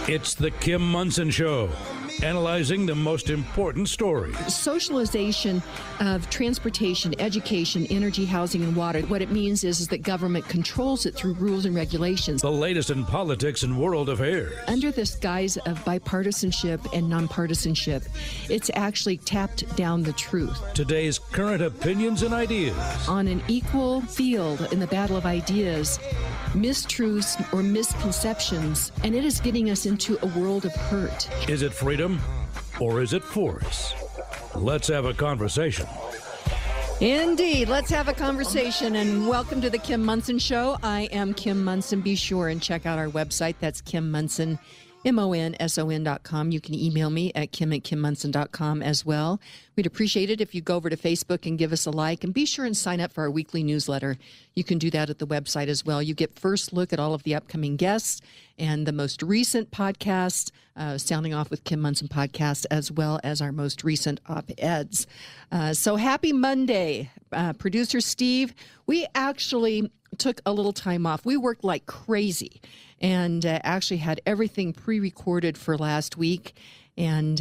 It's the Kim Monson Show, analyzing the most important stories. Socialization of transportation, education, energy, housing, and water. What it means is that government controls it through rules and regulations. The latest in politics and world affairs. Under this guise of bipartisanship and nonpartisanship, it's actually tapped down the truth. Today's current opinions and ideas. On an equal field in the battle of ideas, mistruths or misconceptions, and it is getting us into a world of hurt. Is it freedom or is it force? Let's have a conversation. Indeed. Let's have a conversation, and welcome to the Kim Monson Show. I am Kim Monson. Be sure and check out our website. That's Kim Monson, MONSON.com. You can email me at kim@kimmonson.com as well. We'd appreciate it if you go over to Facebook and give us a like, and be sure and sign up for our weekly newsletter. You can do that at the website as well. You get first look at all of the upcoming guests and the most recent podcasts, Sounding Off with Kim Monson podcast, as well as our most recent op-eds. So happy Monday, producer Steve. We actually took a little time off. We worked like crazy and actually had everything pre-recorded for last week. And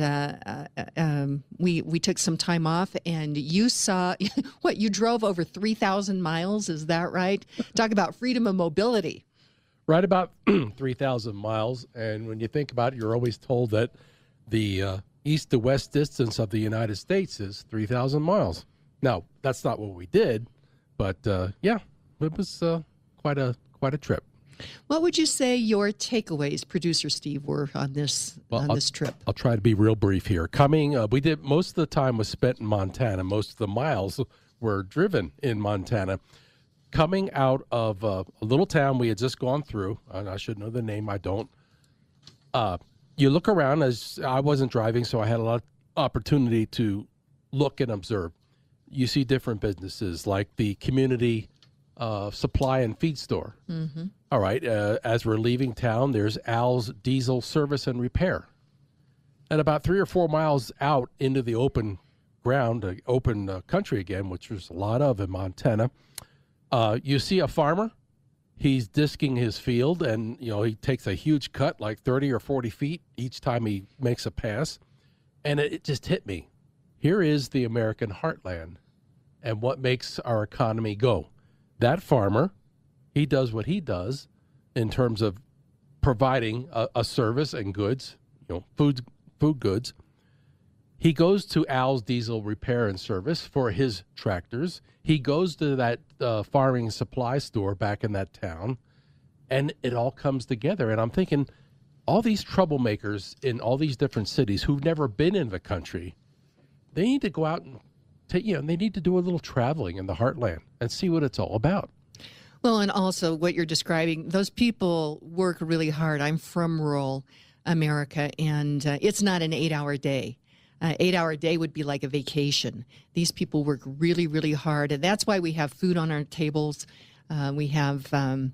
we took some time off, and you saw, what, you drove over 3,000 miles, is that right? Talk about freedom of mobility. Right about 3,000 miles, and when you think about it, you're always told that the east to west distance of the United States is 3,000 miles. Now, that's not what we did, but yeah, it was quite a trip. What would you say your takeaways, producer Steve, were on this this trip? I'll try to be real brief here. We did, most of the time was spent in Montana. Most of the miles were driven in Montana. Coming out of a little town we had just gone through, and I should know the name, I don't. You look around, as I wasn't driving, so I had a lot of opportunity to look and observe. You see different businesses like the community supply and feed store. Mm-hmm. All right, as we're leaving town, there's Al's Diesel Service and Repair. And about 3 or 4 miles out into the open ground, open country again, which there's a lot of in Montana, you see a farmer. He's disking his field, and he takes a huge cut, like 30 or 40 feet each time he makes a pass. And it just hit me. Here is the American heartland and what makes our economy go. That farmer, he does what he does in terms of providing a service and goods, food goods. He goes to Al's Diesel Repair and Service for his tractors. He goes to that farming supply store back in that town, and it all comes together. And I'm thinking, all these troublemakers in all these different cities who've never been in the country, they need to go out and they need to do a little traveling in the heartland and see what it's all about. Well, and also what you're describing, those people work really hard. I'm from rural America, and it's not an 8-hour day. 8-hour day would be like a vacation. These people work really, really hard, and that's why we have food on our tables. We have, that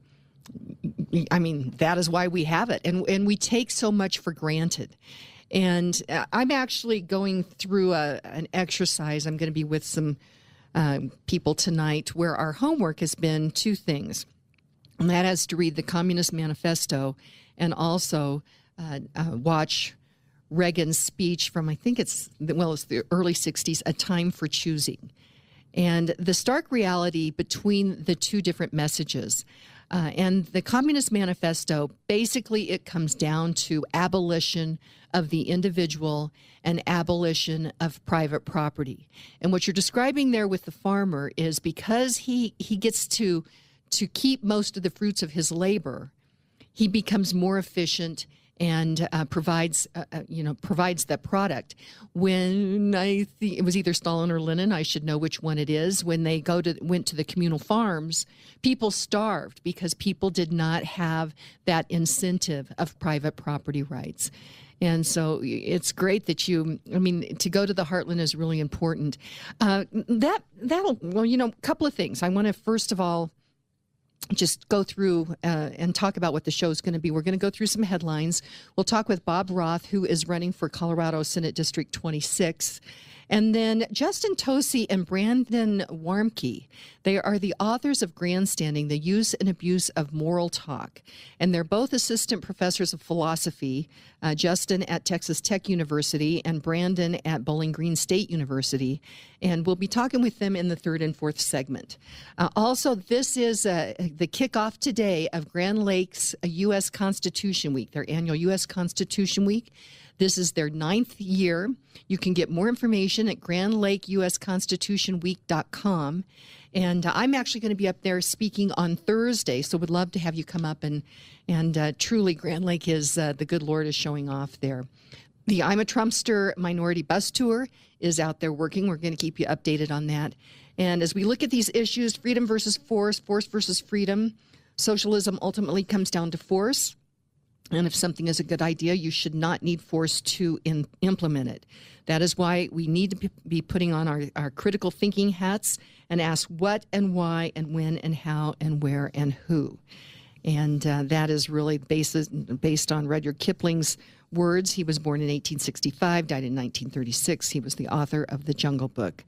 is why we have it, and we take so much for granted. And I'm actually going through an exercise. I'm going to be with some people tonight where our homework has been 2 things. And that is to read the Communist Manifesto and also watch Reagan's speech from, I think it's the early 60s, A Time for Choosing. And the stark reality between the 2 different messages. And the Communist Manifesto, basically it comes down to abolition of the individual and abolition of private property. And what you're describing there with the farmer is because he gets to keep most of the fruits of his labor, he becomes more efficient and provides that product. When it was either Stalin or Lenin, I should know which one it is, when they went to the communal farms, people starved because people did not have that incentive of private property rights. And so it's great that to go to the heartland is really important. A couple of things. I want to, first of all, just go through and talk about what the show is going to be. We're going to go through some headlines. We'll talk with Bob Roth, who is running for Colorado Senate District 26. And then Justin Tosi and Brandon Warmke, they are the authors of Grandstanding, The Use and Abuse of Moral Talk. And they're both assistant professors of philosophy, Justin at Texas Tech University and Brandon at Bowling Green State University. And we'll be talking with them in the third and fourth segment. Also, this is the kickoff today of Grand Lakes U.S. Constitution Week, their annual U.S. Constitution Week. This is their 9th year. You can get more information at grandlakeusconstitutionweek.com. And I'm actually going to be up there speaking on Thursday, so would love to have you come up. And truly, Grand Lake is, the good Lord is showing off there. The I'm a Trumpster Minority Bus Tour is out there working. We're going to keep you updated on that. And as we look at these issues, freedom versus force, force versus freedom, socialism ultimately comes down to force. And if something is a good idea, you should not need force to implement it. That is why we need to be putting on our critical thinking hats and ask what and why and when and how and where and who. And that is really based on Rudyard Kipling's words. He was born in 1865, died in 1936. He was the author of The Jungle Book.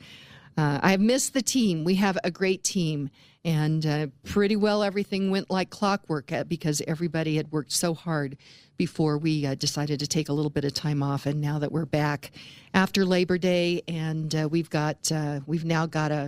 I have missed the team. We have a great team. And pretty well everything went like clockwork because everybody had worked so hard before we decided to take a little bit of time off. And now that we're back after Labor Day, and we've now got a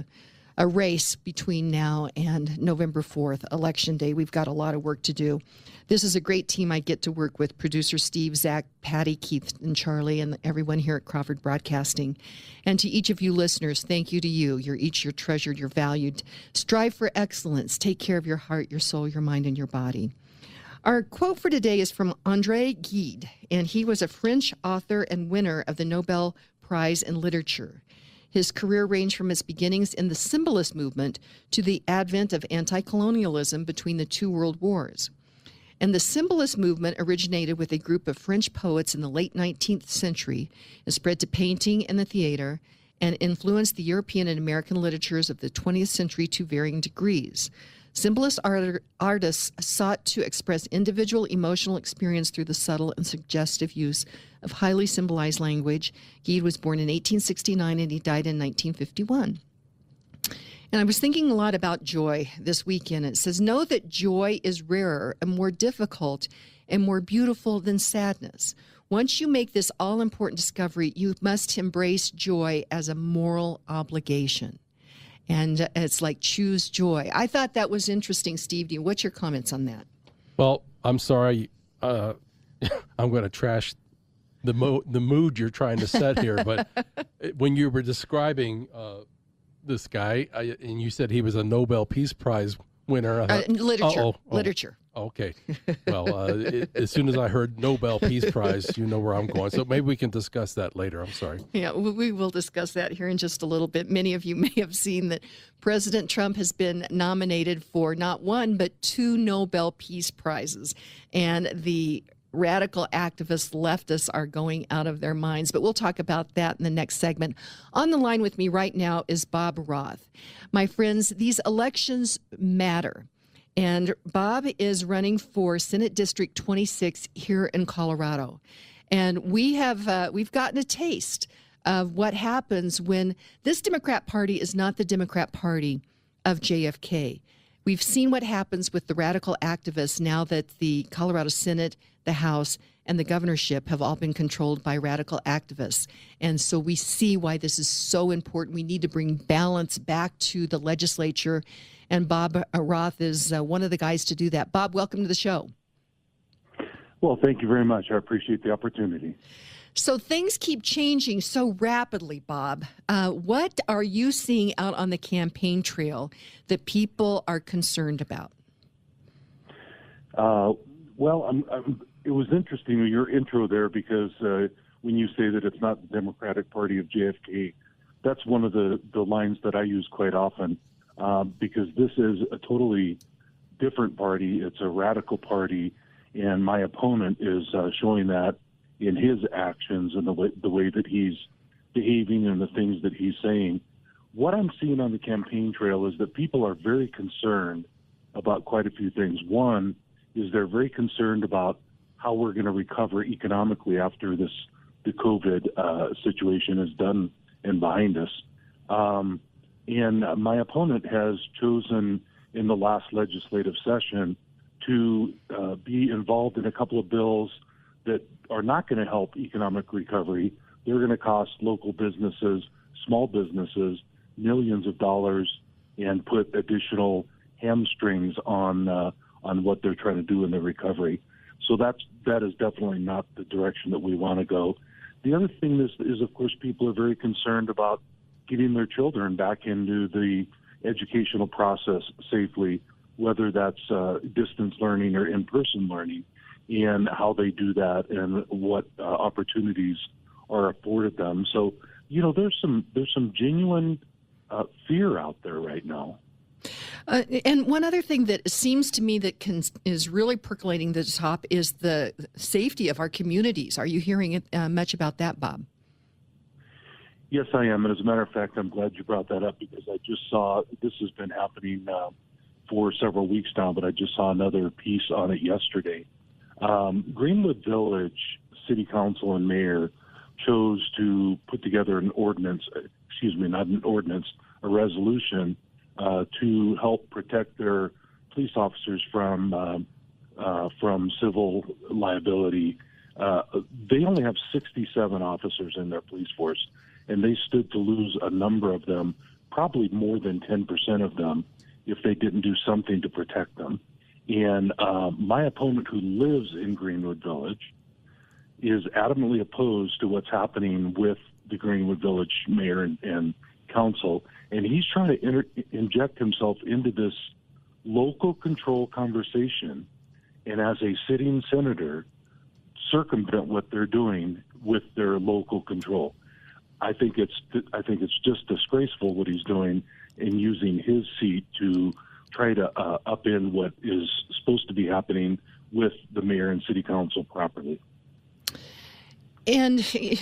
race between now and November 4th, Election Day. We've got a lot of work to do. This is a great team I get to work with, producer Steve, Zach, Patty, Keith, and Charlie, and everyone here at Crawford Broadcasting. And to each of you listeners, thank you to you. You're treasured, you're valued. Strive for excellence. Take care of your heart, your soul, your mind, and your body. Our quote for today is from André Gide, and he was a French author and winner of the Nobel Prize in Literature. His career ranged from its beginnings in the symbolist movement to the advent of anti-colonialism between the two world wars. And the symbolist movement originated with a group of French poets in the late 19th century and spread to painting and the theater and influenced the European and American literatures of the 20th century to varying degrees. Symbolist artists sought to express individual emotional experience through the subtle and suggestive use of highly symbolized language. Gide was born in 1869 and he died in 1951. And I was thinking a lot about joy this weekend. It says, know that joy is rarer and more difficult and more beautiful than sadness. Once you make this all-important discovery, you must embrace joy as a moral obligation. And it's like choose joy. I thought that was interesting, Steve. What's your comments on that? Well, I'm sorry. I'm going to trash the mood you're trying to set here. But when you were describing this guy, and you said he was a Nobel Peace Prize winner. Literature. Literature. Okay. Well, as soon as I heard Nobel Peace Prize, you know where I'm going. So maybe we can discuss that later. I'm sorry. Yeah, we will discuss that here in just a little bit. Many of you may have seen that President Trump has been nominated for not one, but 2 Nobel Peace Prizes. And the radical activists, leftists are going out of their minds. But we'll talk about that in the next segment. On the line with me right now is Bob Roth. My friends, these elections matter. And Bob is running for Senate District 26 here in Colorado. And we've gotten a taste of what happens when this Democrat Party is not the Democrat Party of JFK. We've seen what happens with the radical activists now that the Colorado Senate, the House, and the governorship have all been controlled by radical activists. And so we see why this is so important. We need to bring balance back to the legislature. And Bob Roth is one of the guys to do that. Bob, welcome to the show. Well, thank you very much. I appreciate the opportunity. So things keep changing so rapidly, Bob. What are you seeing out on the campaign trail that people are concerned about? It was interesting, your intro there, because when you say that it's not the Democratic Party of JFK, that's one of the lines that I use quite often, because this is a totally different party. It's a radical party, and my opponent is showing that in his actions and the way that he's behaving and the things that he's saying. What I'm seeing on the campaign trail is that people are very concerned about quite a few things. One is they're very concerned about how we're going to recover economically after the COVID situation is done and behind us. And my opponent has chosen in the last legislative session to be involved in a couple of bills that are not going to help economic recovery. They're going to cost local businesses, small businesses, millions of dollars, and put additional hamstrings on what they're trying to do in the recovery. So that is definitely not the direction that we want to go. The other thing is, of course, people are very concerned about getting their children back into the educational process safely, whether that's distance learning or in-person learning, and how they do that and what opportunities are afforded them. So, there's some genuine fear out there right now. And one other thing that seems to me that is really percolating to the top is the safety of our communities. Are you hearing much about that, Bob? Yes, I am. And as a matter of fact, I'm glad you brought that up, because I just saw this has been happening for several weeks now, but I just saw another piece on it yesterday. Greenwood Village City Council and Mayor chose to put together a resolution to help protect their police officers from civil liability. They only have 67 officers in their police force, and they stood to lose a number of them, probably more than 10% of them, if they didn't do something to protect them. And my opponent, who lives in Greenwood Village, is adamantly opposed to what's happening with the Greenwood Village mayor and council, and he's trying to inject himself into this local control conversation, and as a sitting senator, circumvent what they're doing with their local control. I think it's just disgraceful what he's doing in using his seat to try to upend what is supposed to be happening with the mayor and city council properly. And,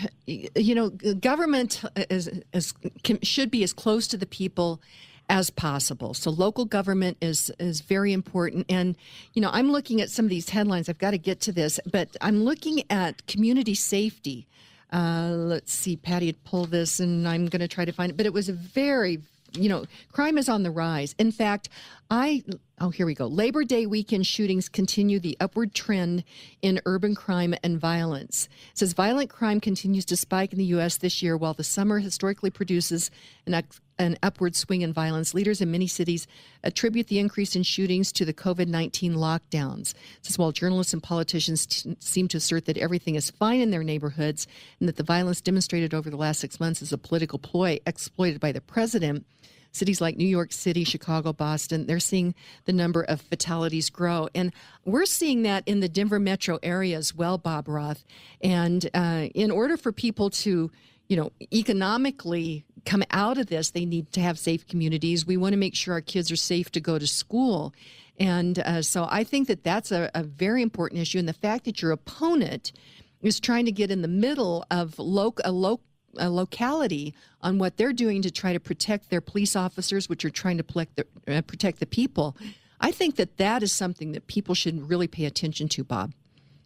government should be as close to the people as possible. So local government is very important. And, I'm looking at some of these headlines. I've got to get to this, but I'm looking at community safety. Let's see, Patty had pulled this, and I'm going to try to find it. But it was a very, crime is on the rise. In fact, here we go. Labor Day weekend shootings continue the upward trend in urban crime and violence. It says violent crime continues to spike in the U.S. this year, while the summer historically produces an upward swing in violence. Leaders in many cities attribute the increase in shootings to the COVID-19 lockdowns. It says while journalists and politicians seem to assert that everything is fine in their neighborhoods and that the violence demonstrated over the last 6 months is a political ploy exploited by the president, cities like New York City, Chicago, Boston, they're seeing the number of fatalities grow. And we're seeing that in the Denver metro area as well, Bob Roth. And in order for people to, economically come out of this, they need to have safe communities. We want to make sure our kids are safe to go to school. And so I think that that's a very important issue. And the fact that your opponent is trying to get in the middle of a locality on what they're doing to try to protect their police officers, which are trying to protect the people. I think that is something that people should really pay attention to, Bob.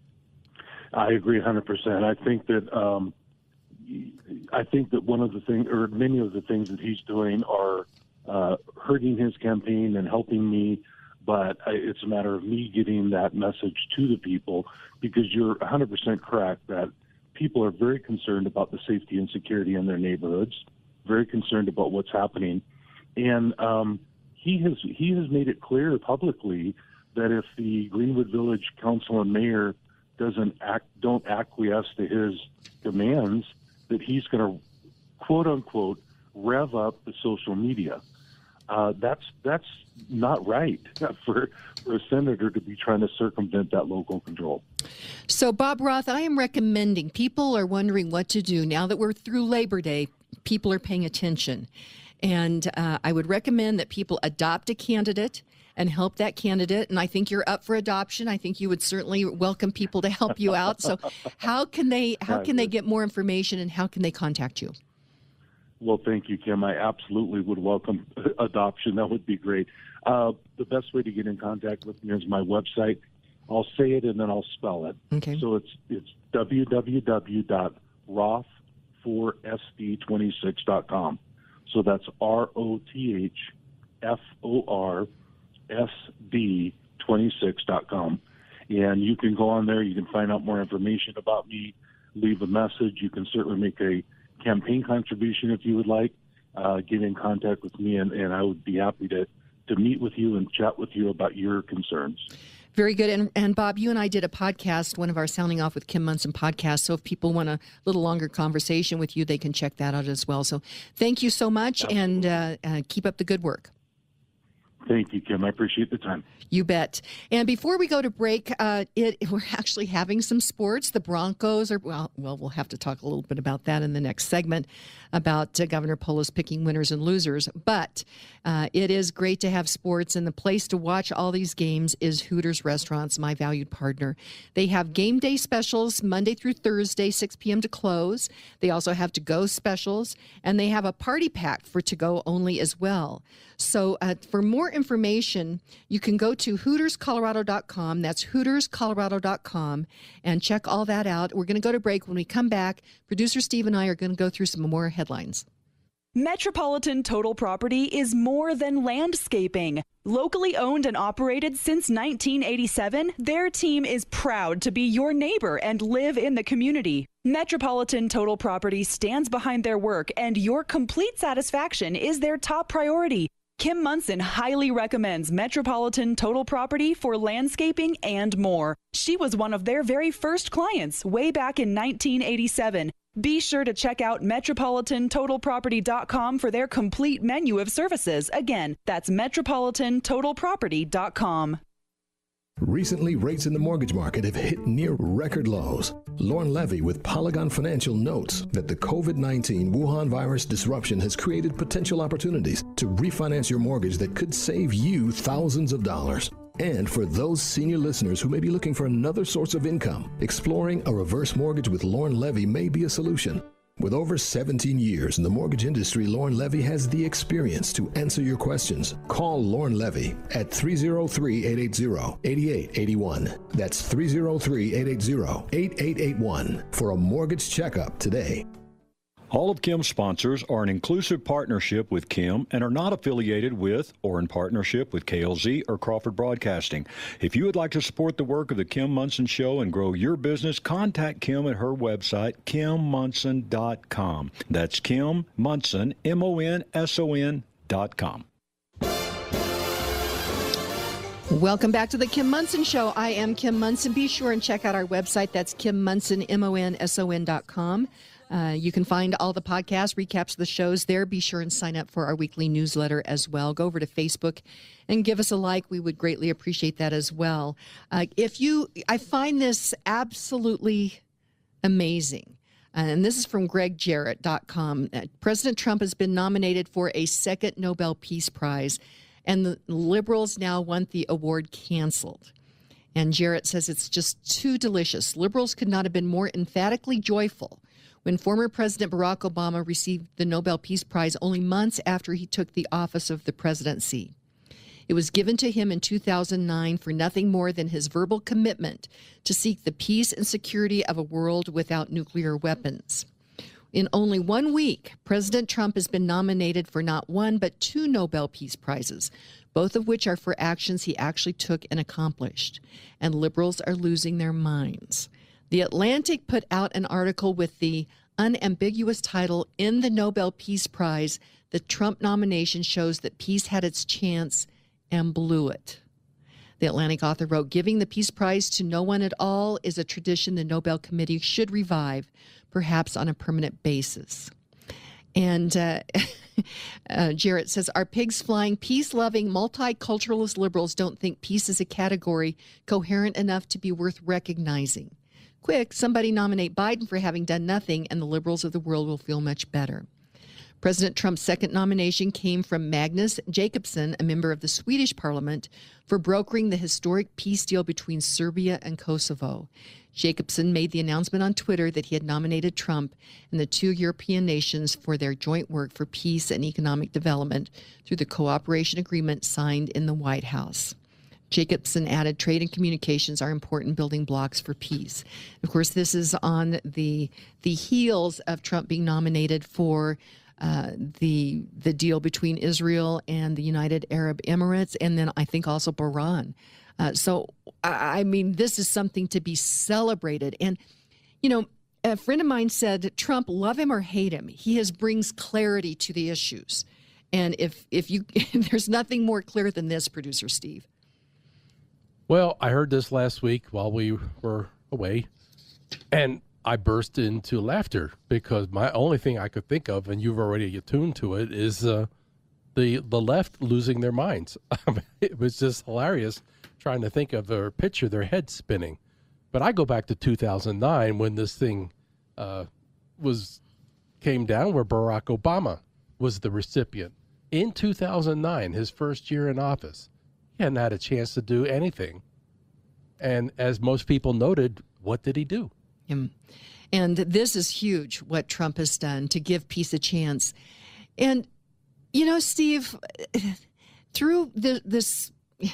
I agree 100%. I think that one of the things, or many of the things that he's doing are hurting his campaign and helping me, but it's a matter of me getting that message to the people, because you're 100% correct that people are very concerned about the safety and security in their neighborhoods, very concerned about what's happening. And he has made it clear publicly that if the Greenwood Village Council and Mayor don't acquiesce to his demands, that he's going to, quote unquote, rev up the social media. That's not right for a senator to be trying to circumvent that local control. So, Bob Roth, I am recommending, people are wondering what to do. Now that we're through Labor Day, people are paying attention. And I would recommend that people adopt a candidate and help that candidate. And I think you're up for adoption. I think you would certainly welcome people to help you out. So how can they get more information, and how can they contact you? Well, thank you, Kim. I absolutely would welcome adoption. That would be great. The best way to get in contact with me is my website. I'll say it and then I'll spell it. Okay. So it's www.rothforce, rotforSB26.com. So that's ROTHFORSB26.com. And you can go on there. You can find out more information about me, leave a message. You can certainly make a campaign contribution if you would like. Get in contact with me, and I would be happy to meet with you and chat with you about your concerns. Very good. And Bob, you and I did a podcast, one of our Sounding Off with Kim Monson podcasts. So if people want a little longer conversation with you, they can check that out as well. So thank you so much. Absolutely. And keep up the good work. Thank you, Kim. I appreciate the time. You bet. And before we go to break, we're actually having some sports. The Broncos are, well, we'll have to talk a little bit about that in the next segment about Governor Polis picking winners and losers. But it is great to have sports, and the place to watch all these games is Hooters Restaurants, my valued partner. They have game day specials Monday through Thursday, 6 p.m. to close. They also have to-go specials, and they have a party pack for to-go only as well. So for more information, you can go to HootersColorado.com. That's HootersColorado.com, and check all that out. We're going to go to break. When we come back, producer Steve and I are going to go through some more headlines. Metropolitan Total Property is more than landscaping. Locally owned and operated since 1987, their team is proud to be your neighbor and live in the community. Metropolitan Total Property stands behind their work, and your complete satisfaction is their top priority. Kim Monson highly recommends Metropolitan Total Property for landscaping and more. She was one of their very first clients way back in 1987. Be sure to check out MetropolitanTotalProperty.com for their complete menu of services. Again, that's MetropolitanTotalProperty.com. Recently, rates in the mortgage market have hit near record lows. Lauren Levy with Polygon Financial notes that the COVID-19 Wuhan virus disruption has created potential opportunities to refinance your mortgage that could save you thousands of dollars. And for those senior listeners who may be looking for another source of income, exploring a reverse mortgage with Lauren Levy may be a solution. With over 17 years in the mortgage industry, Lauren Levy has the experience to answer your questions. Call Lauren Levy at 303-880-8881. That's 303-880-8881 for a mortgage checkup today. All of Kim's sponsors are an inclusive partnership with Kim and are not affiliated with or in partnership with KLZ or Crawford Broadcasting. If you would like to support the work of the Kim Monson Show and grow your business, contact Kim at her website, KimMonson.com. That's Kim Monson, MONSON.com. Welcome back to the Kim Monson Show. I am Kim Monson. Be sure and check out our website. That's KimMonson, MONSON.com. You can find all the podcasts, recaps of the shows there. Be sure and sign up for our weekly newsletter as well. Go over to Facebook and give us a like. We would greatly appreciate that as well. I find this absolutely amazing. And this is from GregJarrett.com. President Trump has been nominated for a second Nobel Peace Prize, and the liberals now want the award canceled. And Jarrett says it's just too delicious. Liberals could not have been more emphatically joyful when former President Barack Obama received the Nobel Peace Prize only months after he took the office of the presidency. It was given to him in 2009 for nothing more than his verbal commitment to seek the peace and security of a world without nuclear weapons. In only 1 week, President Trump has been nominated for not one but two Nobel Peace Prizes, both of which are for actions he actually took and accomplished. And liberals are losing their minds. The Atlantic put out an article with the unambiguous title, "In the Nobel Peace Prize, the Trump nomination shows that peace had its chance and blew it." The Atlantic author wrote, "Giving the Peace Prize to no one at all is a tradition the Nobel Committee should revive, perhaps on a permanent basis." And Jarrett says, "Our pigs flying, peace-loving, multiculturalist liberals don't think peace is a category coherent enough to be worth recognizing. Quick, somebody nominate Biden for having done nothing, and the liberals of the world will feel much better." President Trump's second nomination came from Magnus Jacobson, a member of the Swedish parliament, for brokering the historic peace deal between Serbia and Kosovo. Jacobson made the announcement on Twitter that he had nominated Trump and the two European nations for their joint work for peace and economic development through the cooperation agreement signed in the White House. Jacobson added, trade and communications are important building blocks for peace. Of course, this is on the heels of Trump being nominated for the deal between Israel and the United Arab Emirates, and then I think also Bahrain. So, I mean, this is something to be celebrated. And, you know, a friend of mine said, Trump, love him or hate him, he brings clarity to the issues. And if you, there's nothing more clear than this, Producer Steve. Well, I heard this last week while we were away, and I burst into laughter because my only thing I could think of, and you've already attuned to it, is the left losing their minds. It was just hilarious trying to think of or picture their head spinning. But I go back to 2009 when this thing came down, where Barack Obama was the recipient. In 2009, his first year in office, he hadn't had a chance to do anything. And as most people noted, what did he do? And this is huge, what Trump has done to give peace a chance. And, you know, Steve, through this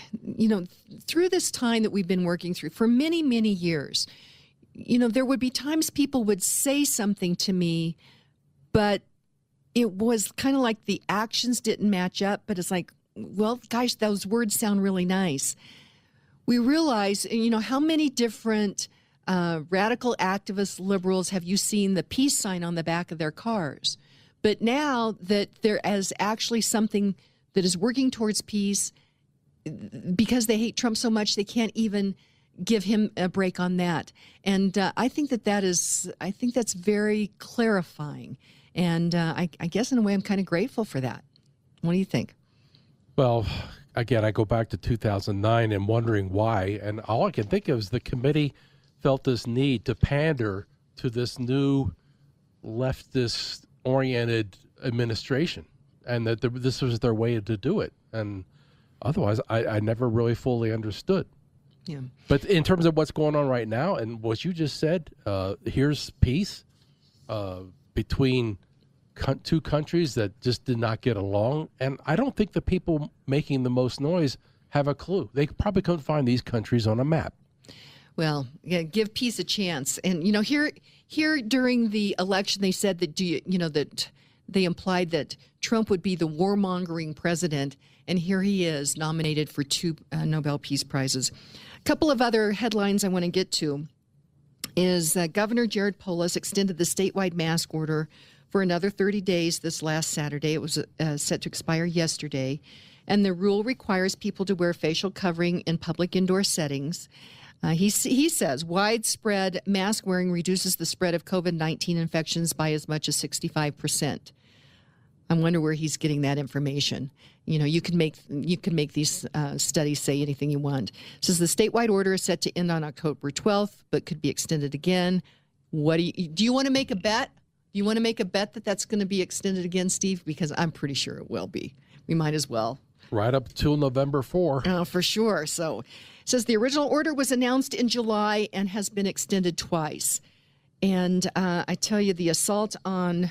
time that we've been working through for many, many years, you know, there would be times people would say something to me, but it was kind of like the actions didn't match up. But it's like, well, gosh, those words sound really nice. We realize, you know, how many different radical activist liberals have you seen the peace sign on the back of their cars? But now that there is actually something that is working towards peace, because they hate Trump so much, they can't even give him a break on that. And I think that's very clarifying. And I guess in a way I'm kind of grateful for that. What do you think? Well, again, I go back to 2009 and wondering why. And all I can think of is the committee felt this need to pander to this new leftist-oriented administration, and that this was their way to do it. And otherwise, I never really fully understood. Yeah. But in terms of what's going on right now and what you just said, here's peace between two countries that just did not get along. And I don't think the people making the most noise have a clue. They probably couldn't find these countries on a map. Well, yeah, give peace a chance. And, you know, here during the election, they said that, that they implied that Trump would be the warmongering president. And here he is, nominated for 2 Nobel Peace Prizes. A couple of other headlines I want to get to is Governor Jared Polis extended the statewide mask order for another 30 days this last Saturday. It was set to expire yesterday. And the rule requires people to wear facial covering in public indoor settings. He says widespread mask wearing reduces the spread of COVID-19 infections by as much as 65%. I wonder where he's getting that information. You know, you can make these studies say anything you want. It says the statewide order is set to end on October 12th, but could be extended again. Do you want to make a bet? Do you want to make a bet that that's going to be extended again, Steve? Because I'm pretty sure it will be. We might as well. Right up till November 4. Oh, for sure. So it says the original order was announced in July and has been extended twice. And I tell you, the assault on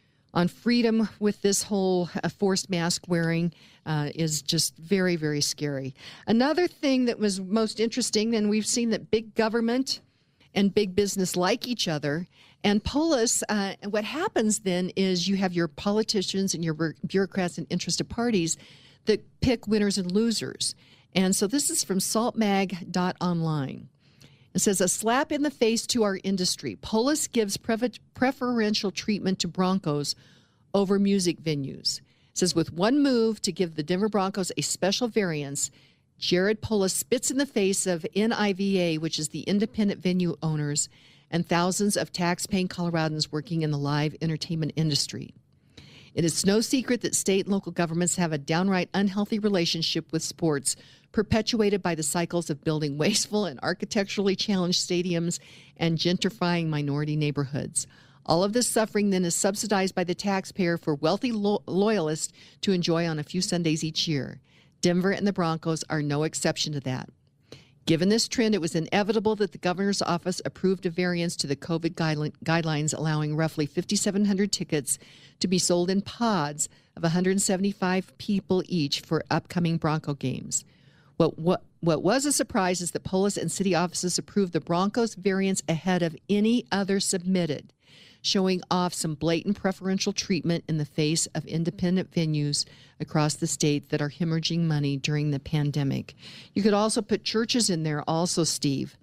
freedom with this whole forced mask wearing is just very, very scary. Another thing that was most interesting, and we've seen that big government and big business like each other. And Polis, what happens then is you have your politicians and your bureaucrats and interested parties that pick winners and losers. And so this is from saltmag.online. It says, a slap in the face to our industry. Polis gives preferential treatment to Broncos over music venues. It says, with one move to give the Denver Broncos a special variance, Jared Polis spits in the face of NIVA, which is the independent venue owners, and thousands of tax-paying Coloradans working in the live entertainment industry. It is no secret that state and local governments have a downright unhealthy relationship with sports, perpetuated by the cycles of building wasteful and architecturally challenged stadiums and gentrifying minority neighborhoods. All of this suffering then is subsidized by the taxpayer for wealthy loyalists to enjoy on a few Sundays each year. Denver and the Broncos are no exception to that. Given this trend, it was inevitable that the governor's office approved a variance to the COVID guidelines, allowing roughly 5,700 tickets to be sold in pods of 175 people each for upcoming Bronco games. What what was a surprise is that Polis and city offices approved the Broncos variance ahead of any other submitted, showing off some blatant preferential treatment in the face of independent venues across the state that are hemorrhaging money during the pandemic. You could also put churches in there also, Steve.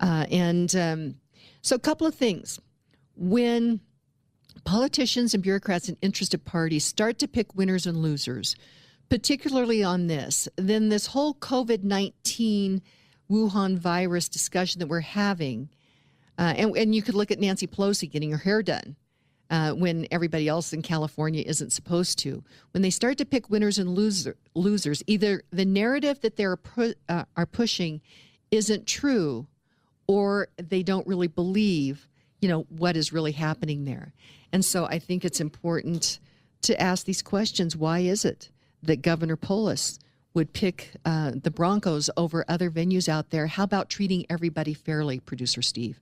So a couple of things. When politicians and bureaucrats and interested parties start to pick winners and losers, particularly on this, then this whole COVID-19 Wuhan virus discussion that we're having, and you could look at Nancy Pelosi getting her hair done when everybody else in California isn't supposed to. When they start to pick winners and losers, either the narrative that they're are pushing isn't true, or they don't really believe, what is really happening there. And so I think it's important to ask these questions. Why is it that Governor Polis would pick the Broncos over other venues out there? How about treating everybody fairly, Producer Steve?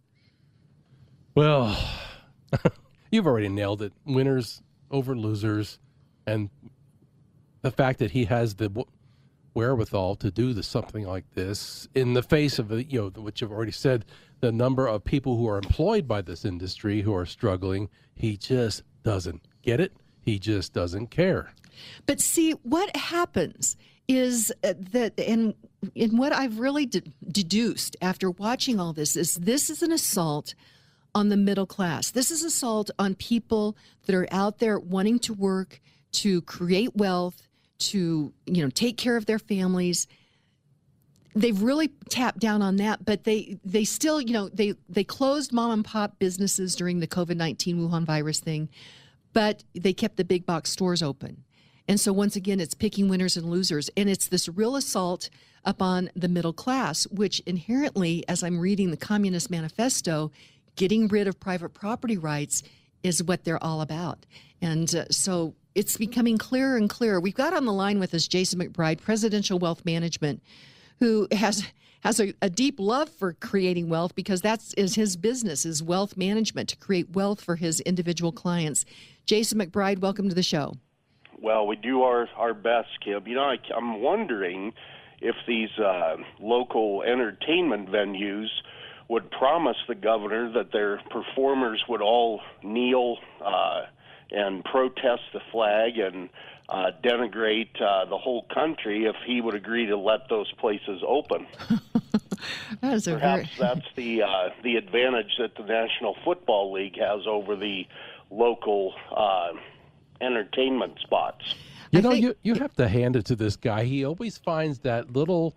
Well, you've already nailed it. Winners over losers, and the fact that he has the wherewithal to do something like this in the face of what you've already said, the number of people who are employed by this industry who are struggling. He just doesn't get it. He just doesn't care. But see, what happens is that, and what I've really deduced after watching all this is an assault on the middle class. This is assault on people that are out there wanting to work, to create wealth, to take care of their families. They've really tapped down on that, but they still, they closed mom and pop businesses during the COVID-19 Wuhan virus thing, but they kept the big box stores open. And so once again, it's picking winners and losers. And it's this real assault upon the middle class, which inherently, as I'm reading the Communist Manifesto, getting rid of private property rights is what they're all about. And so it's becoming clearer and clearer. We've got on the line with us Jason McBride, Presidential Wealth Management, who has a deep love for creating wealth, because is his business, is wealth management, to create wealth for his individual clients. Jason McBride, welcome to the show. Well, we do our best, Kim. I'm wondering if these local entertainment venues would promise the governor that their performers would all kneel and protest the flag and denigrate the whole country if he would agree to let those places open. Perhaps that's the advantage that the National Football League has over the local entertainment spots. You have to hand it to this guy. He always finds that little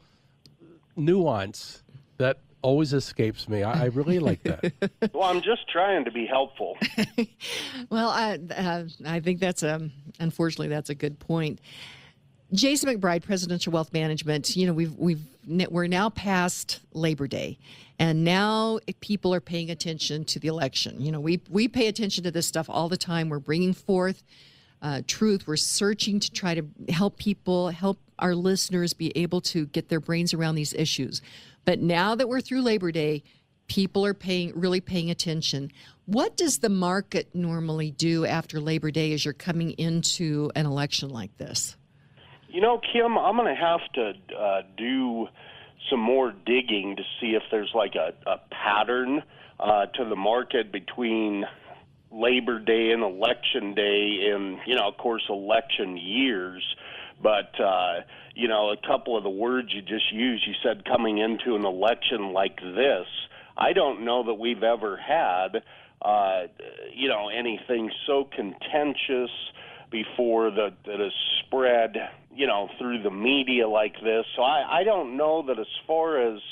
nuance that always escapes me. I really like that. Well, I'm just trying to be helpful. Well, I think unfortunately, that's a good point. Jason McBride, Presidential Wealth Management. We're now past Labor Day, and now people are paying attention to the election. We pay attention to this stuff all the time. We're bringing forth truth. We're searching to try to help our listeners be able to get their brains around these issues. But now that we're through Labor Day, people are really paying attention. What does the market normally do after Labor Day as you're coming into an election like this? Kim, I'm going to have to do some more digging to see if there's like a pattern to the market between Labor Day and Election Day and, of course, election years. But, a couple of the words you just used, you said coming into an election like this, I don't know that we've ever had, anything so contentious before that has spread, through the media like this. So I don't know that as far as,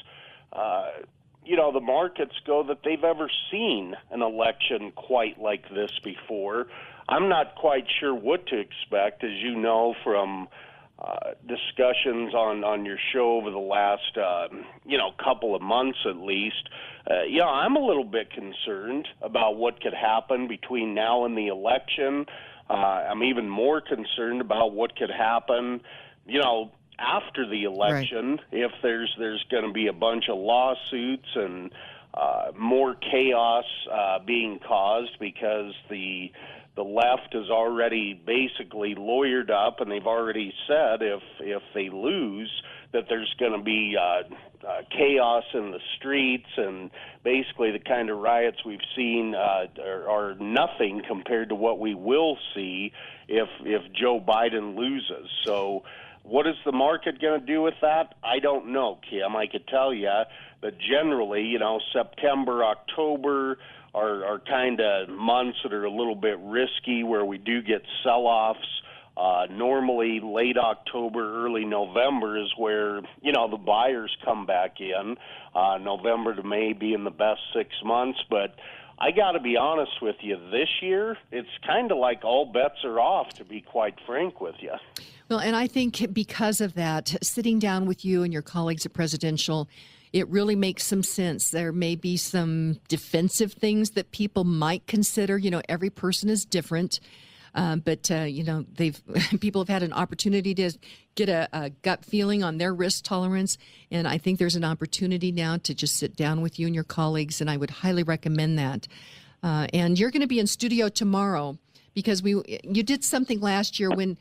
the markets go that they've ever seen an election quite like this before. I'm not quite sure what to expect, as you know, from discussions on your show over the last, couple of months at least. I'm a little bit concerned about what could happen between now and the election. I'm even more concerned about what could happen, after the election, right, if there's going to be a bunch of lawsuits and more chaos being caused because the left is already basically lawyered up, and they've already said if they lose, that there's going to be chaos in the streets, and basically the kind of riots we've seen are nothing compared to what we will see if Joe Biden loses. So what is the market going to do with that? I don't know, Kim. I could tell you that generally, September, October are kind of months that are a little bit risky where we do get sell-offs. Normally late October, early November is where, the buyers come back in. November to May being the best 6 months. But I got to be honest with you, this year, it's kind of like all bets are off, to be quite frank with you. Well, and I think because of that, sitting down with you and your colleagues at Presidential, it really makes some sense. There may be some defensive things that people might consider. Every person is different. But people have had an opportunity to get a gut feeling on their risk tolerance. And I think there's an opportunity now to just sit down with you and your colleagues. And I would highly recommend that. And you're going to be in studio tomorrow because you did something last year when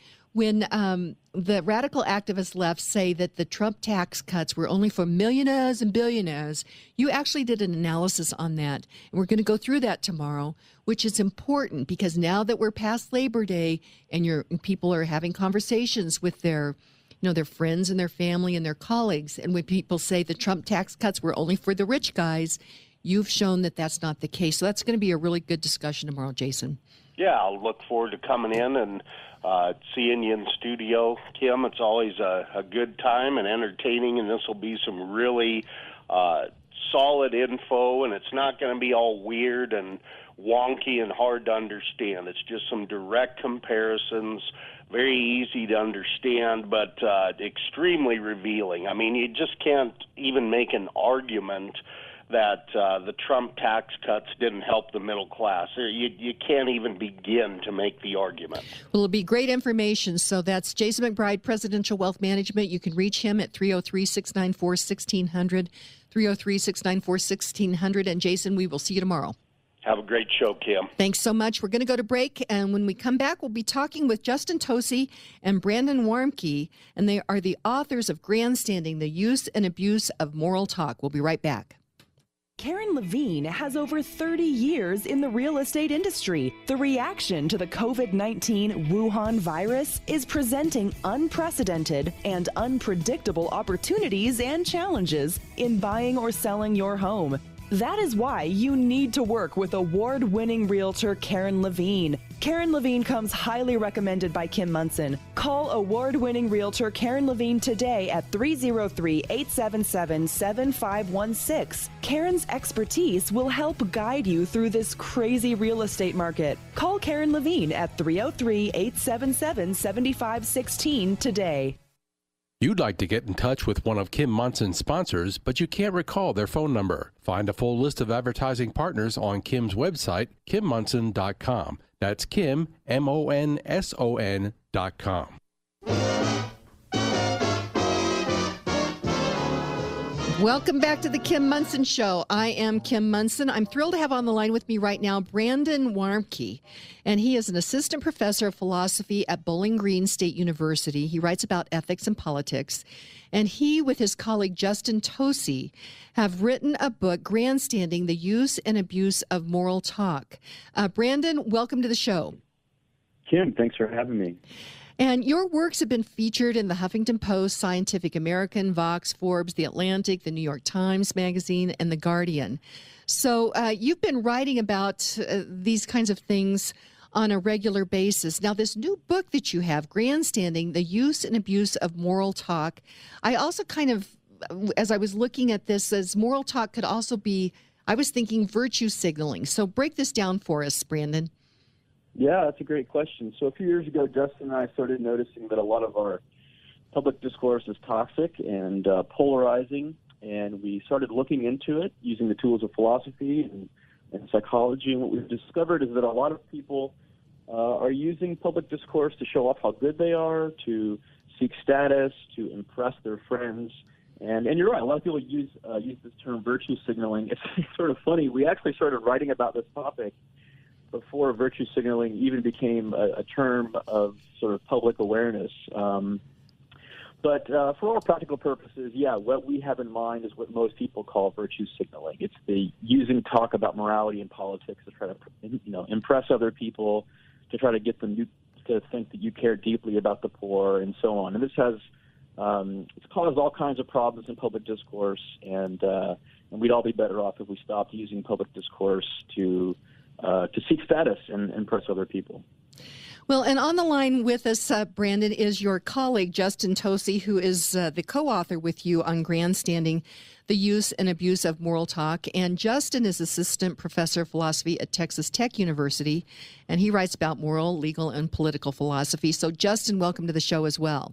the radical activist left say that the Trump tax cuts were only for millionaires and billionaires. You actually did an analysis on that. And we're going to go through that tomorrow, which is important because now that we're past Labor Day and people are having conversations with their friends and their family and their colleagues. And when people say the Trump tax cuts were only for the rich guys, you've shown that that's not the case. So that's going to be a really good discussion tomorrow, Jason. Yeah, I'll look forward to coming in and seeing you in studio, Kim. It's always a good time and entertaining, and this will be some really solid info, and it's not going to be all weird and wonky and hard to understand. It's just some direct comparisons, very easy to understand, but extremely revealing. I mean, you just can't even make an argument that the Trump tax cuts didn't help the middle class. You can't even begin to make the argument. Well, it'll be great information. So that's Jason McBride, Presidential Wealth Management. You can reach him at 303-694-1600, 303-694-1600. And Jason, we will see you tomorrow. Have a great show, Kim. Thanks so much. We're going to go to break, and when we come back, we'll be talking with Justin Tosi and Brandon Warmke, and they are the authors of Grandstanding, the Use and Abuse of Moral Talk. We'll be right back. Karen Levine has over 30 years in the real estate industry. The reaction to the COVID-19 Wuhan virus is presenting unprecedented and unpredictable opportunities and challenges in buying or selling your home. That is why you need to work with award-winning realtor Karen Levine. Karen Levine comes highly recommended by Kim Monson. Call award-winning realtor Karen Levine today at 303-877-7516. Karen's expertise will help guide you through this crazy real estate market. Call Karen Levine at 303-877-7516 today. You'd like to get in touch with one of Kim Monson's sponsors, but you can't recall their phone number. Find a full list of advertising partners on Kim's website, KimMonson.com. That's Kim, MONSON.com. Welcome back to the Kim Monson Show. I am Kim Monson. I'm thrilled to have on the line with me right now Brandon Warmke, and he is an assistant professor of philosophy at Bowling Green State University. He writes about ethics and politics, and he, with his colleague Justin Tosi, have written a book, Grandstanding, the Use and Abuse of Moral Talk. Brandon, welcome to the show. Kim, thanks for having me. And your works have been featured in the Huffington Post, Scientific American, Vox, Forbes, The Atlantic, the New York Times Magazine, and The Guardian. So you've been writing about these kinds of things on a regular basis. Now, this new book that you have, Grandstanding, the Use and Abuse of Moral Talk, I also kind of, as I was looking at this, as moral talk could also be, I was thinking virtue signaling. So break this down for us, Brandon. Yeah, that's a great question. So a few years ago, Justin and I started noticing that a lot of our public discourse is toxic and polarizing, and we started looking into it using the tools of philosophy and psychology. And what we've discovered is that a lot of people are using public discourse to show off how good they are, to seek status, to impress their friends. And you're right, a lot of people use this term virtue signaling. It's sort of funny. We actually started writing about this topic before virtue signaling even became a term of sort of public awareness. But for all practical purposes, what we have in mind is what most people call virtue signaling. It's the using talk about morality in politics to try to, impress other people, to try to get them to think that you care deeply about the poor, and so on. And this has it's caused all kinds of problems in public discourse, and we'd all be better off if we stopped using public discourse to seek status and impress other people. Well, and on the line with us, Brandon, is your colleague, Justin Tosi, who is the co-author with you on Grandstanding, the Use and Abuse of Moral Talk. And Justin is assistant professor of philosophy at Texas Tech University, and he writes about moral, legal, and political philosophy. So, Justin, welcome to the show as well.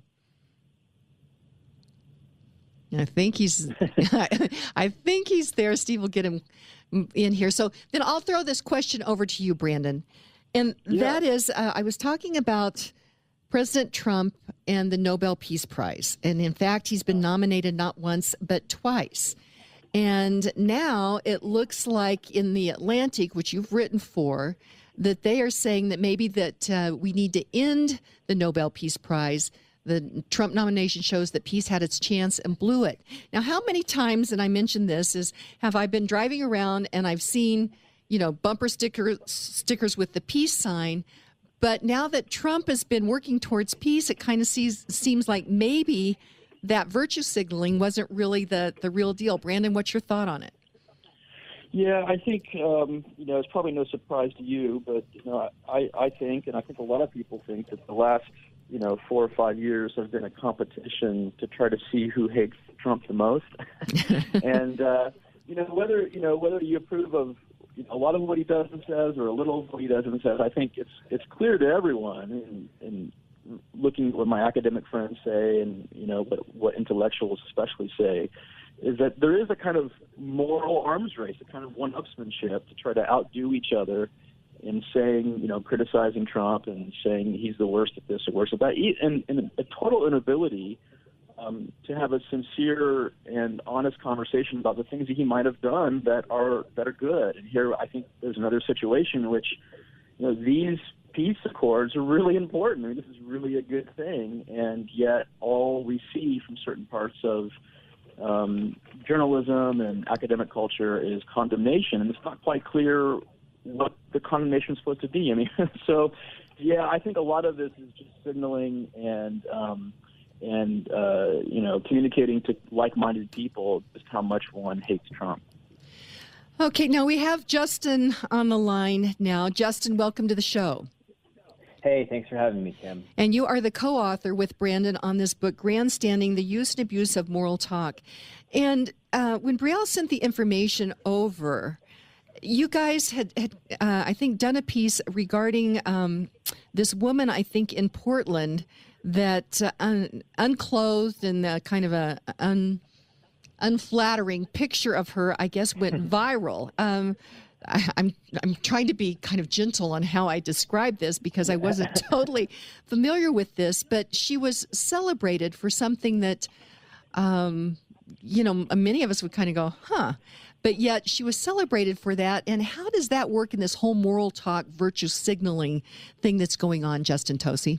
I think he's there. Steve will get him in here. So then I'll throw this question over to you, Brandon. And that is, I was talking about President Trump and the Nobel Peace Prize. And in fact, he's been nominated not once, but twice. And now it looks like in The Atlantic, which you've written for, that they are saying that maybe that we need to end the Nobel Peace Prize. The Trump nomination shows that peace had its chance and blew it. Now, how many times, and I mentioned this, have I been driving around and I've seen, bumper stickers with the peace sign, but now that Trump has been working towards peace, it kind of seems like maybe that virtue signaling wasn't really the real deal. Brandon, what's your thought on it? Yeah, I think, it's probably no surprise to you, but, I think, and I think a lot of people think that the last 4 or 5 years have been a competition to try to see who hates Trump the most. And, whether you approve of a lot of what he does and says or a little of what he does and says, I think it's clear to everyone, and looking at what my academic friends say and, what intellectuals especially say, is that there is a kind of moral arms race, a kind of one-upsmanship to try to outdo each other in saying, criticizing Trump and saying he's the worst at this or worst at that, and a total inability to have a sincere and honest conversation about the things that he might have done that are good. And here I think there's another situation in which, these peace accords are really important. I mean, this is really a good thing, and yet all we see from certain parts of journalism and academic culture is condemnation, and it's not quite clear what the condemnation is supposed to be. I mean, so, I think a lot of this is just signaling and communicating to like-minded people just how much one hates Trump. Okay, now we have Justin on the line now. Justin, welcome to the show. Hey, thanks for having me, Kim. And you are the co-author with Brandon on this book, Grandstanding, the Use and Abuse of Moral Talk. And when Brielle sent the information over, you guys had I think, done a piece regarding this woman, I think, in Portland that unclothed and kind of a unflattering picture of her, I guess, went viral. I'm trying to be kind of gentle on how I describe this because I wasn't totally familiar with this, but she was celebrated for something that, many of us would kind of go, huh? But yet she was celebrated for that. And how does that work in this whole moral talk, virtue signaling thing that's going on, Justin Tosi?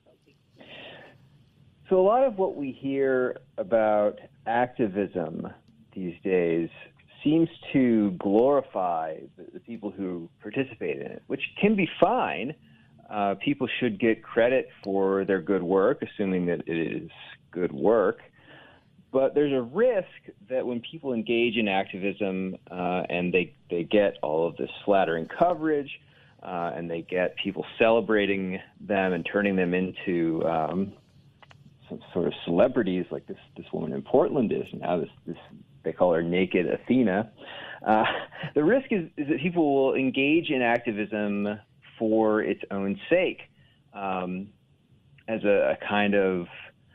So a lot of what we hear about activism these days seems to glorify the people who participate in it, which can be fine. People should get credit for their good work, assuming that it is good work. But there's a risk that when people engage in activism and they get all of this flattering coverage and they get people celebrating them and turning them into some sort of celebrities like this woman in Portland is now, this they call her Naked Athena. The risk is that people will engage in activism for its own sake as a kind of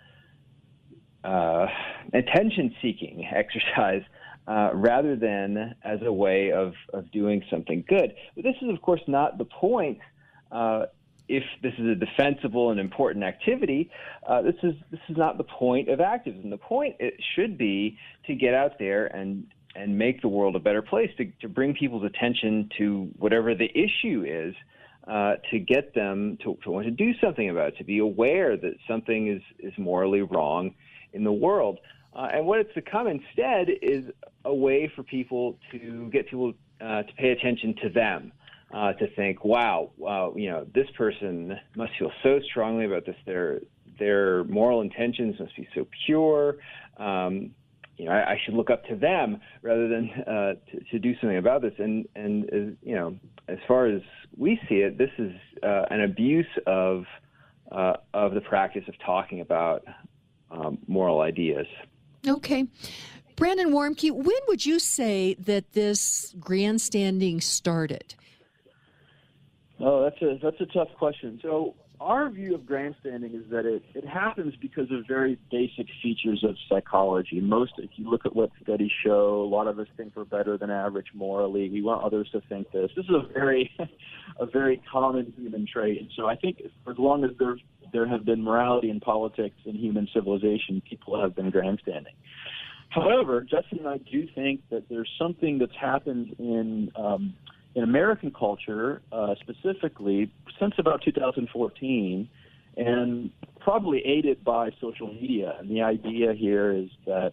attention-seeking exercise rather than as a way of doing something good. But this is, of course, not the point. If this is a defensible and important activity, this is not the point of activism. The point it should be to get out there and make the world a better place, to bring people's attention to whatever the issue is, to get them to want to do something about it, to be aware that something is morally wrong in the world. And what it's become instead is a way for people to get people to pay attention to them, to think, wow, this person must feel so strongly about this. Their moral intentions must be so pure. I should look up to them rather than to do something about this. And as far as we see it, this is an abuse of the practice of talking about moral ideas. Okay. Brandon Warmke, when would you say that this grandstanding started? Oh, that's a tough question. So our view of grandstanding is that it happens because of very basic features of psychology. If you look at what studies show, a lot of us think we're better than average morally. We want others to think this. This is a very common human trait. And so I think for as long as there have been morality in politics and human civilization, people have been grandstanding. However, Justin and I do think that there's something that's happened in American culture, specifically since about 2014, and probably aided by social media. And the idea here is that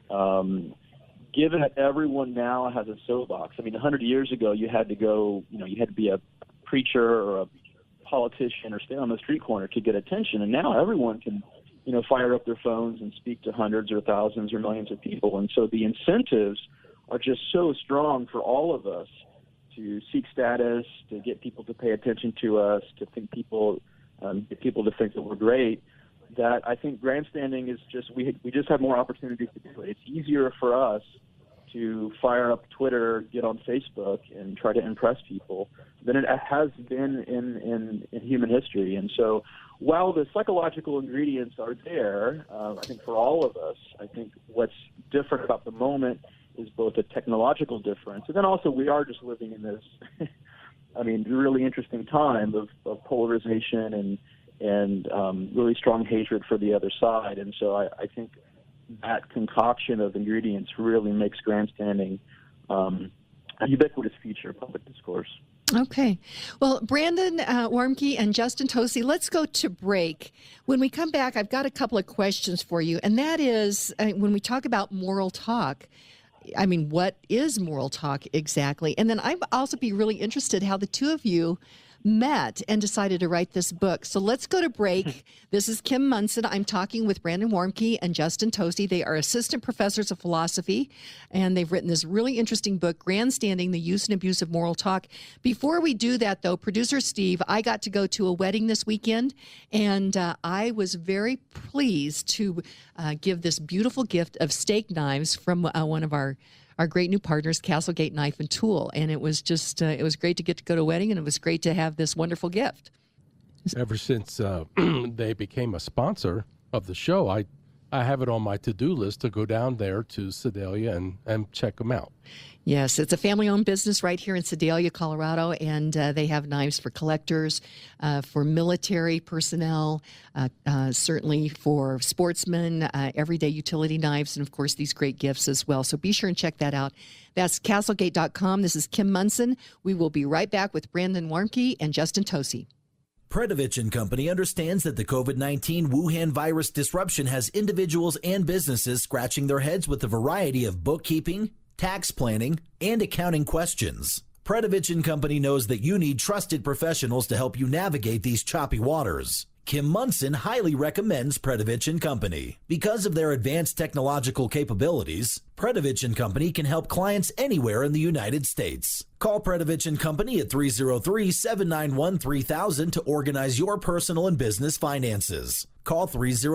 given that everyone now has a soapbox, 100 years ago you had to go, you had to be a preacher or a politician or stand on the street corner to get attention, and now everyone can fire up their phones and speak to hundreds or thousands or millions of people. And so the incentives are just so strong for all of us to seek status, to get people to pay attention to us, to think get people to think that we're great, that I think grandstanding is just, we just have more opportunities to do it. It's easier for us to fire up Twitter, get on Facebook, and try to impress people than it has been in human history. And so while the psychological ingredients are there, I think for all of us, I think what's different about the moment is both a technological difference, and then also we are just living in this, really interesting time of polarization and really strong hatred for the other side. And so I think that concoction of ingredients really makes grandstanding a ubiquitous feature of public discourse. Okay. Well, Brandon Warmke and Justin Tosi, let's go to break. When we come back, I've got a couple of questions for you, and that is when we talk about moral talk, what is moral talk exactly? And then I'd also be really interested how the two of you met and decided to write this book. So let's go to break. This is Kim Monson. I'm talking with Brandon Warmke and Justin Tosi. They are assistant professors of philosophy, and they've written this really interesting book, Grandstanding, the Use and Abuse of Moral Talk. Before we do that, though, producer Steve, I got to go to a wedding this weekend, and I was very pleased to give this beautiful gift of steak knives from one of our great new partners, Castlegate Knife and Tool. And it was just, it was great to get to go to a wedding, and it was great to have this wonderful gift. Ever since they became a sponsor of the show, I have it on my to-do list to go down there to Sedalia and check them out. Yes, it's a family-owned business right here in Sedalia, Colorado, and they have knives for collectors, for military personnel, certainly for sportsmen, everyday utility knives, and, of course, these great gifts as well. So be sure and check that out. That's Castlegate.com. This is Kim Monson. We will be right back with Brandon Warmke and Justin Tosi. Predovich & Company understands that the COVID-19 Wuhan virus disruption has individuals and businesses scratching their heads with a variety of bookkeeping, tax planning, and accounting questions. Predovich & Company knows that you need trusted professionals to help you navigate these choppy waters. Kim Monson highly recommends Predovich & Company. Because of their advanced technological capabilities, Predovich & Company can help clients anywhere in the United States. Call Predovich & Company at 303-791-3000 to organize your personal and business finances. Call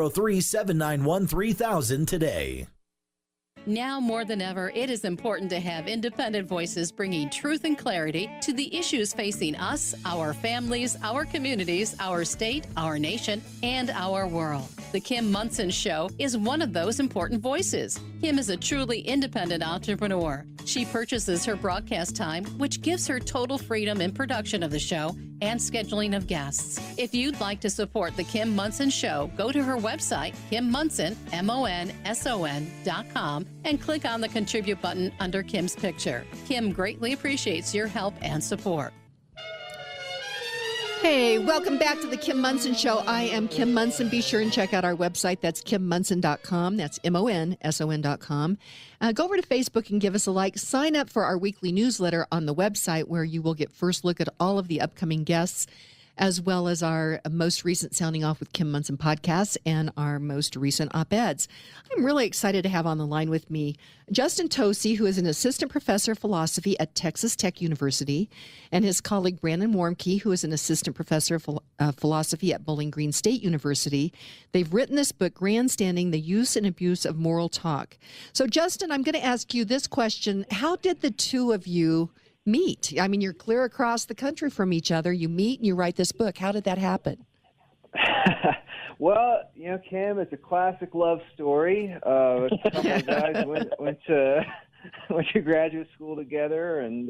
303-791-3000 today. Now more than ever, it is important to have independent voices bringing truth and clarity to the issues facing us, our families, our communities, our state, our nation, and our world. The Kim Monson Show is one of those important voices. Kim is a truly independent entrepreneur. She purchases her broadcast time, which gives her total freedom in production of the show and scheduling of guests. If you'd like to support the Kim Monson Show, go to her website, KimMonson.com, and click on the Contribute button under Kim's picture. Kim greatly appreciates your help and support. Hey, welcome back to the Kim Monson Show. I am Kim Monson. Be sure and check out our website. That's kimmonson.com. That's MONSON.com. Go over to Facebook and give us a like. Sign up for our weekly newsletter on the website where you will get first look at all of the upcoming guests, as well as our most recent Sounding Off with Kim Monson podcasts and our most recent op-eds. I'm really excited to have on the line with me Justin Tosi, who is an assistant professor of philosophy at Texas Tech University, and his colleague Brandon Warmke, who is an assistant professor of philosophy at Bowling Green State University. They've written this book, Grandstanding: The Use and Abuse of Moral Talk. So, Justin, I'm going to ask you this question. How did the two of you meet? I mean, you're clear across the country from each other. You meet and you write this book. How did that happen? Well, Kim, it's a classic love story. A couple of guys went to graduate school together and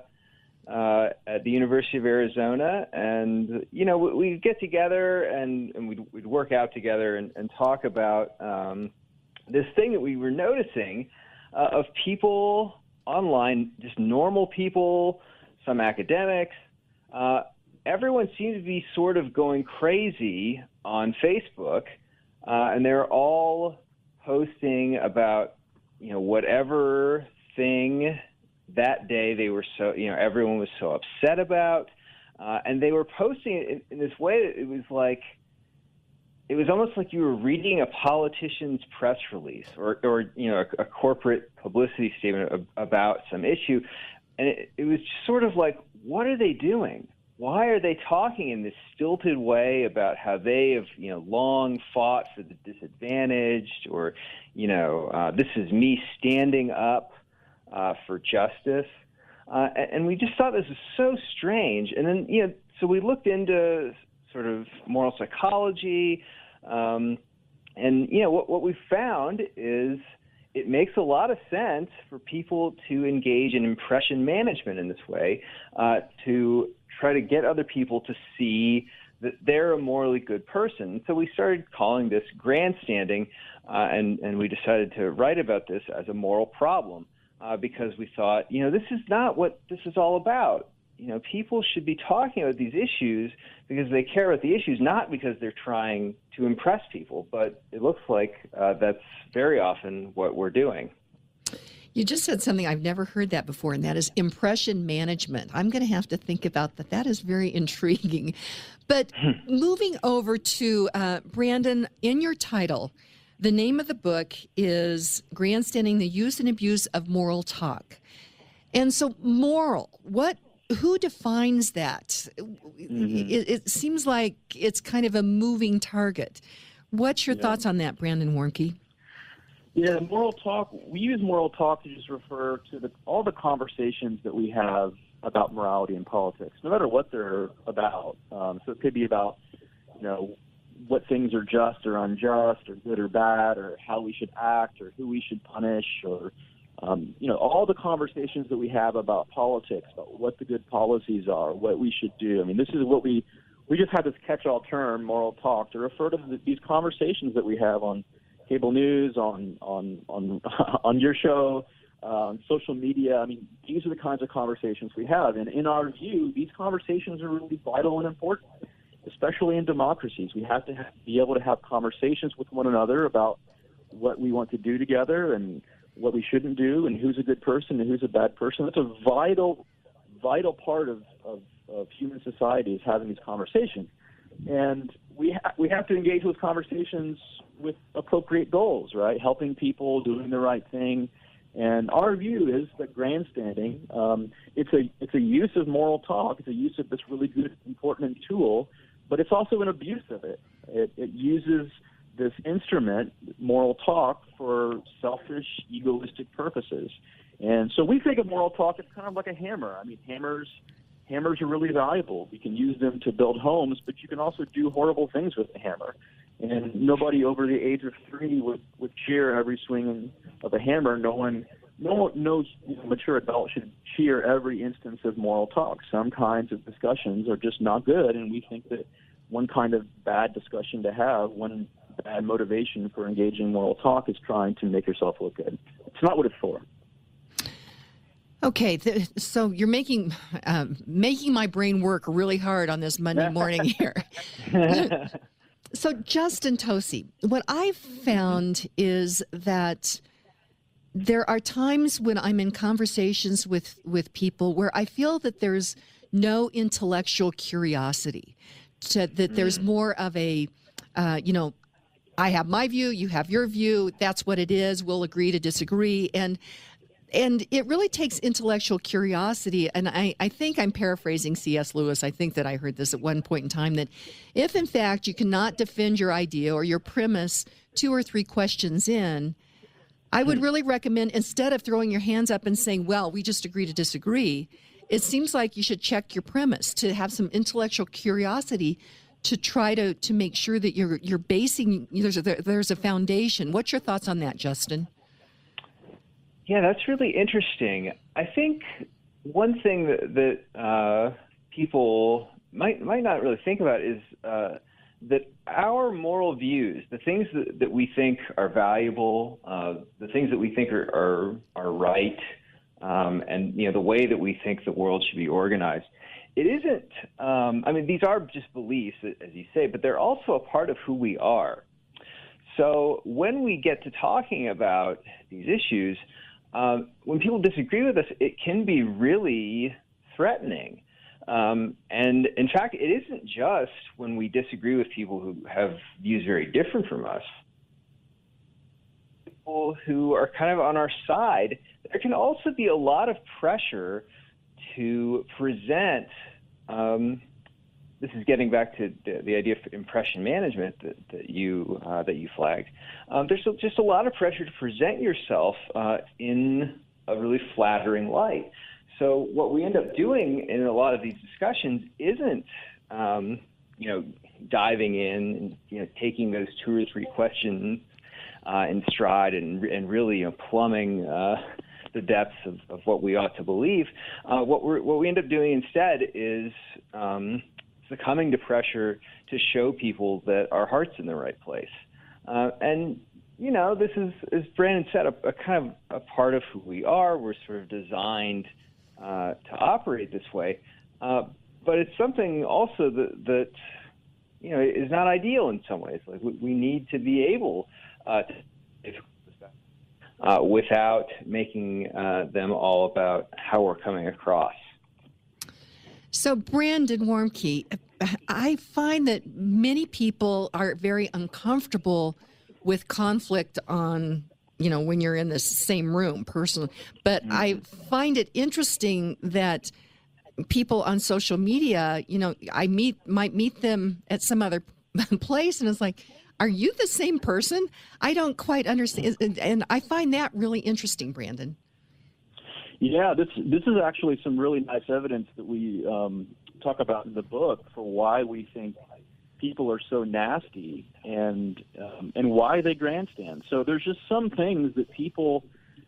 at the University of Arizona, and we'd get together and we'd work out together and talk about this thing that we were noticing of people online, just normal people, some academics. Everyone seems to be sort of going crazy on Facebook, and they're all posting about whatever thing that day they were everyone was so upset about, and they were posting it in this way that it was almost like you were reading a politician's press release or a corporate publicity statement about some issue. And it was sort of like, what are they doing? Why are they talking in this stilted way about how they have, long fought for the disadvantaged, or, this is me standing up for justice? And we just thought this was so strange. And then, so we looked into sort of moral psychology, and what we found is it makes a lot of sense for people to engage in impression management in this way, to try to get other people to see that they're a morally good person. So we started calling this grandstanding, and we decided to write about this as a moral problem, because we thought, this is not what this is all about. People should be talking about these issues because they care about the issues, not because they're trying to impress people. But it looks like that's very often what we're doing. You just said something I've never heard that before, and that is impression management. I'm going to have to think about that. That is very intriguing. But moving over to Brandon, in your title, the name of the book is Grandstanding: The Use and Abuse of Moral Talk. And so moral, who defines that? It seems like it's kind of a moving target. What's your thoughts on that, Brandon Warmke? Yeah, moral talk, we use moral talk to just refer to all the conversations that we have about morality and politics, no matter what they're about. So it could be about, what things are just or unjust or good or bad, or how we should act or who we should punish, or all the conversations that we have about politics, about what the good policies are, what we should do. I mean, this is what we just had this catch-all term, moral talk, to refer to these conversations that we have on cable news, on your show, on social media. I mean, these are the kinds of conversations we have. And in our view, these conversations are really vital and important, especially in democracies. We have to be able to have conversations with one another about what we want to do together and what we shouldn't do, and who's a good person and who's a bad person. That's a vital part of human society, is having these conversations. And we have to engage with conversations with appropriate goals, right? Helping people, doing the right thing. And our view is that grandstanding, it's a use of moral talk. It's a use of this really good, important tool, but it's also an abuse of it. It uses this instrument, moral talk, for selfish, egoistic purposes. And so we think of moral talk as kind of like a hammer. I mean, hammers are really valuable. We can use them to build homes, but you can also do horrible things with a hammer. And nobody over the age of 3 would cheer every swing of a hammer. No mature adult should cheer every instance of moral talk. Some kinds of discussions are just not good, and we think that one kind of bad discussion to have, one bad motivation for engaging in moral talk, is trying to make yourself look good. It's not what it's for. Okay, so you're making my brain work really hard on this Monday morning here. So Justin Tosi, what I've found is that there are times when I'm in conversations with people where I feel that there's no intellectual curiosity, that there's more of a, I have my view, you have your view, that's what it is, we'll agree to disagree. And it really takes intellectual curiosity. And I think I'm paraphrasing C.S. Lewis. I think that I heard this at one point in time, that if, in fact, you cannot defend your idea or your premise 2 or 3 questions in, I would really recommend, instead of throwing your hands up and saying, well, we just agree to disagree, it seems like you should check your premise, to have some intellectual curiosity, to try to make sure that you're basing, there's a foundation. What's your thoughts on that, Justin? Yeah, that's really interesting. I think one thing that people might not really think about is that our moral views, the things that we think are valuable, the things that we think are right, and the way that we think the world should be organized, it isn't. These are just beliefs, as you say, but they're also a part of who we are. So when we get to talking about these issues, when people disagree with us, it can be really threatening. And in fact, it isn't just when we disagree with people who have views very different from us. People who are kind of on our side, there can also be a lot of pressure to present. This is getting back to the idea of impression management that you flagged. There's just a lot of pressure to present yourself in a really flattering light. So what we end up doing in a lot of these discussions isn't, diving in and taking those 2 or 3 questions in stride and really plumbing the depths of what we ought to believe. What we end up doing instead is succumbing to pressure to show people that our heart's in the right place. This is, as Brandon said, a kind of a part of who we are. We're sort of designed to operate this way. But it's something also that is not ideal in some ways. Like we need to be able to without making them all about how we're coming across. So, Brandon Warmke, I find that many people are very uncomfortable with conflict on, when you're in the same room personally. But I find it interesting that people on social media, I might meet them at some other place, and it's like, are you the same person? I don't quite understand. And I find that really interesting, Brandon. Yeah, this is actually some really nice evidence that we talk about in the book for why we think people are so nasty and why they grandstand. So there's just some things that people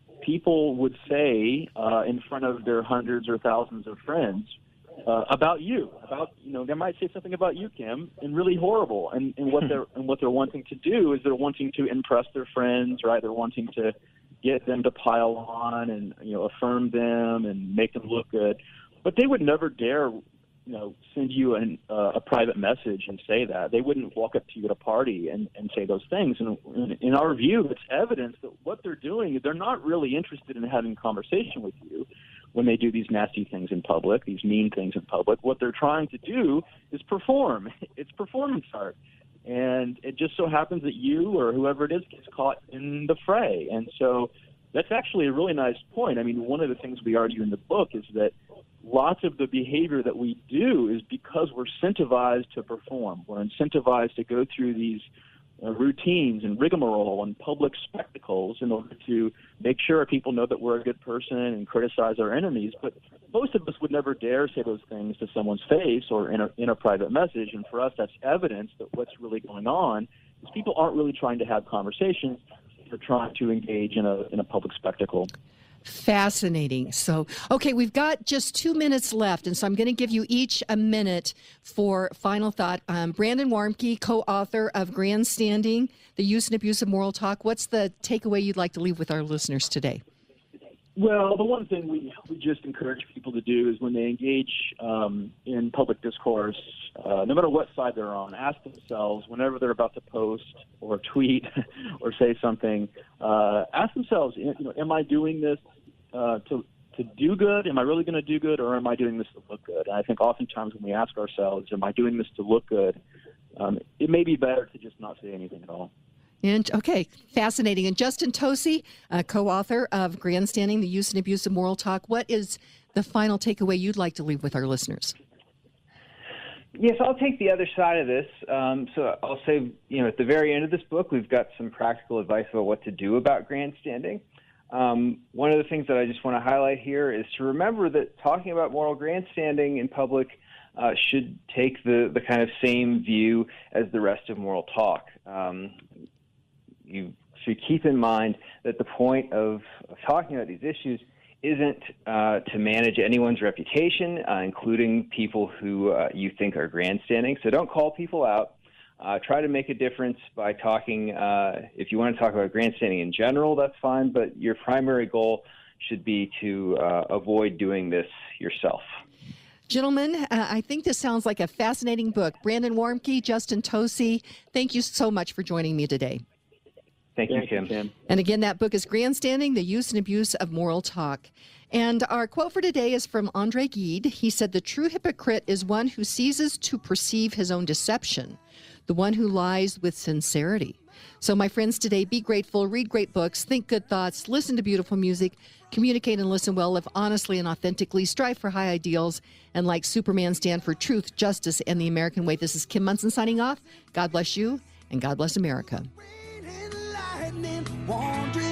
would say in front of their hundreds or thousands of friends about you. They might say something about you, Kim, and really horrible. And what they're wanting to do is they're wanting to impress their friends, right? They're wanting to get them to pile on and affirm them and make them look good. But they would never dare send you a private message and say that. They wouldn't walk up to you at a party and say those things. And in our view, it's evidence that what they're doing is they're not really interested in having a conversation with you when they do these nasty things in public, these mean things in public. What they're trying to do is perform. It's performance art. And it just so happens that you or whoever it is gets caught in the fray. And so that's actually a really nice point. I mean, one of the things we argue in the book is that lots of the behavior that we do is because we're incentivized to perform. We're incentivized to go through these routines and rigmarole and public spectacles in order to make sure people know that we're a good person and criticize our enemies. But most of us would never dare say those things to someone's face or in a private message. And for us, that's evidence that what's really going on is people aren't really trying to have conversations. They're trying to engage in a public spectacle. Fascinating. So, okay, we've got just 2 minutes left, and so I'm going to give you each a minute for final thought. Brandon Warmke, co-author of Grandstanding, The Use and Abuse of Moral Talk. What's the takeaway you'd like to leave with our listeners today? Well, the one thing we just encourage people to do is when they engage in public discourse, no matter what side they're on, ask themselves whenever they're about to post or tweet or say something, ask themselves, am I doing this to do good? Am I really going to do good, or am I doing this to look good? And I think oftentimes when we ask ourselves, am I doing this to look good, it may be better to just not say anything at all. And okay, fascinating. And Justin Tosi, co-author of Grandstanding, the Use and Abuse of Moral Talk. What is the final takeaway you'd like to leave with our listeners? Yes, I'll take the other side of this. So I'll say, at the very end of this book, we've got some practical advice about what to do about grandstanding. One of the things that I just want to highlight here is to remember that talking about moral grandstanding in public should take the kind of same view as the rest of moral talk. You should keep in mind that the point of talking about these issues isn't to manage anyone's reputation, including people who you think are grandstanding. So don't call people out. Try to make a difference by talking. If you want to talk about grandstanding in general, that's fine, but your primary goal should be to avoid doing this yourself. Gentlemen, I think this sounds like a fascinating book. Brandon Warmke, Justin Tosi, thank you so much for joining me today. Thank you, Kim. And again, that book is Grandstanding, the Use and Abuse of Moral Talk. And our quote for today is from Andre Gide. He said, "The true hypocrite is one who ceases to perceive his own deception, the one who lies with sincerity." So, my friends, today, be grateful, read great books, think good thoughts, listen to beautiful music, communicate and listen well, live honestly and authentically, strive for high ideals, and like Superman, stand for truth, justice, and the American way. This is Kim Monson signing off. God bless you, and God bless America. Wandering